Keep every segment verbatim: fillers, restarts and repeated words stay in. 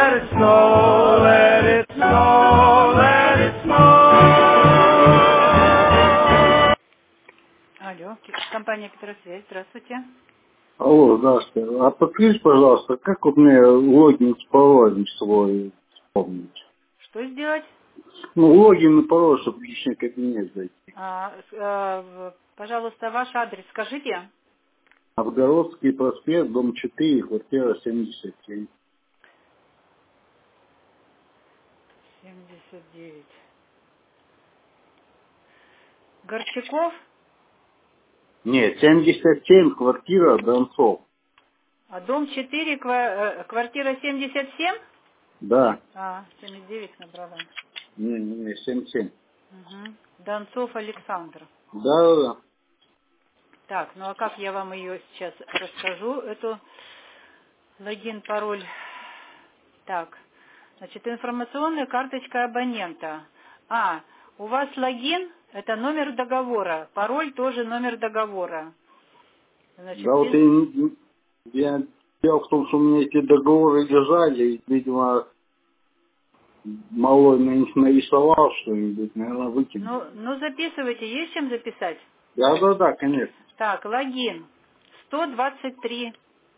let it snow, let it snow, let it snow. Алло, компания Петросвязь, здравствуйте. Алло, здравствуйте. А подскажите, пожалуйста, как вот мне логин с паролем свой вспомнить? Что сделать? Ну, логин и пароль, чтобы в личный кабинет зайти. А, а, в- пожалуйста, ваш адрес скажите. Новгородский проспект, дом четыре, квартира семьдесят семь. семьдесят девять. Горчаков? Нет, семьдесят семь, квартира Донцов. А дом четыре, ква- э, квартира семьдесят семь? Да. А, семьдесят девять набрала. Не, не, не, семьдесят семь. Угу. Донцов Александр. Да, да, да. Так, ну а как я вам ее сейчас расскажу, эту логин, пароль? Так, значит, информационная карточка абонента. А, у вас логин, это номер договора, пароль тоже номер договора. Значит, Да вот без... я, не- я, дело в том, что у меня эти договоры лежали, и, видимо, малой на них нарисовал что-нибудь, наверное, выкинул. Ну, ну записывайте, есть чем записать? Да, да, да, конечно. Так, логин сто двадцать три,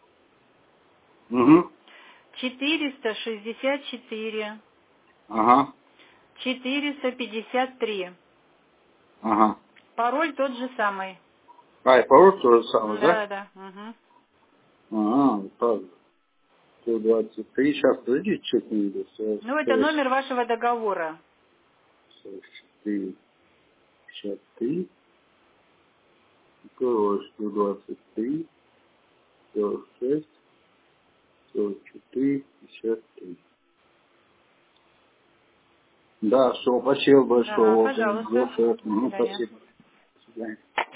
Угу. четыреста шестьдесят четыре, Ага, четыреста пятьдесят три. ага. Пароль тот же самый. А, и пароль то же самое, да? Да, да, да. Угу. Ага, вот так. сто двадцать три. Сейчас, подождите, что-нибудь. Ну, это номер вашего договора. сорок четыре, пятьдесят три. Пароль сто двадцать три, сорок шесть, сорок четыре, пятьдесят три. Да, все, спасибо большое. Да, Вот, пожалуйста. хорошо. До Ну, свидания. спасибо. До свидания.